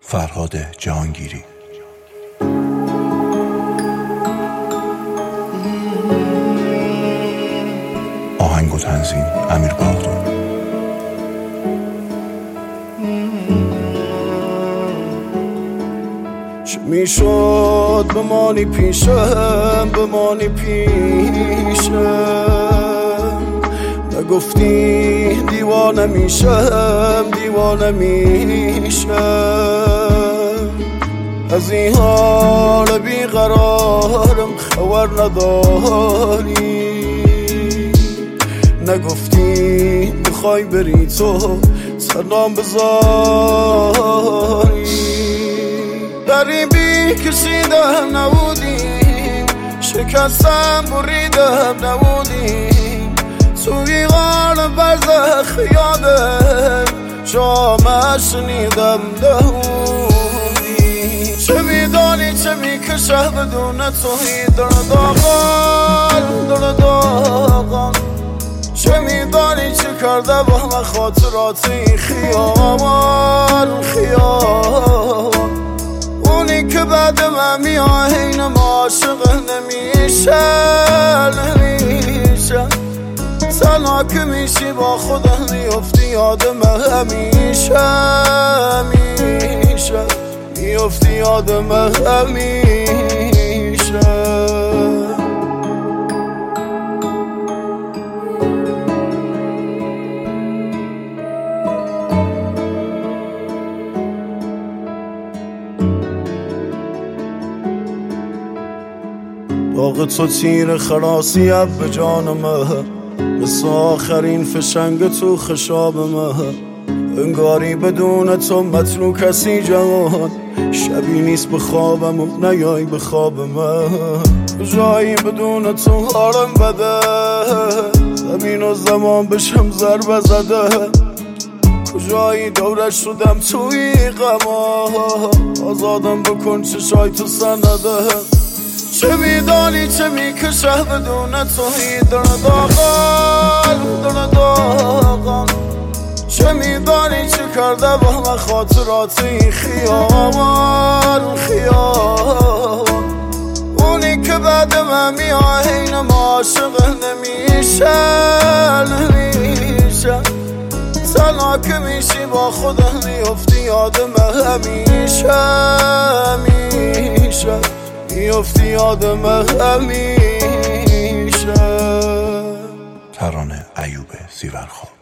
فرهاد جهانگیری. آهنگ و تنظیم امیر باغدون. چه میشد بمانی پیشم، بمانی پیشم، نگفتی دیوانه میشم، دیوانه میشم. از این حال بیقرارم خبر نداری، نگفتی میخوای بری تو سلام بذاری. غریبی کشیدم نبودی، شکستم بریدم نبودی، توی غار برزخ یادم شامه شنیدم نبودی. چه میدانی چه میکشه بدون توی درد آقان، درد آقان. چه میدانی چه کرده با من خاطراتی خیابان، خیابان. اونی که بعد من میاه این ما عاشق نمیشه، نمیشه. تنها که میشی با خودم میفتی یادم همیشه، همیشه. میفتی یادم همیشه. داغ تو تیر خلاصی به جان من، مثل آخرین فشنگ تو خشاب من. انگاری بدون تو مطلوب کسی جهان، شبی نیست به خوابم و نیای به خواب من. جایی بدون تو حالم بده، زمین و زمان بشم ضربه زده. کجایی دورش شدم توی غما، آزادم بکن چشای تو سنده. چه میدانی چه میکشه بدون توی درد آقان، درد آقان. چه میدانی چه کرده با من خاطراتی خیابان، خیابان. اونی که بعد من میاه این ما عاشق نمیشه، نمیشه. تنها که میشی با خودم میفتی یادم همیشه، همیشه. میفتی یادم همیشه. ترانه ایوب زیورخواب.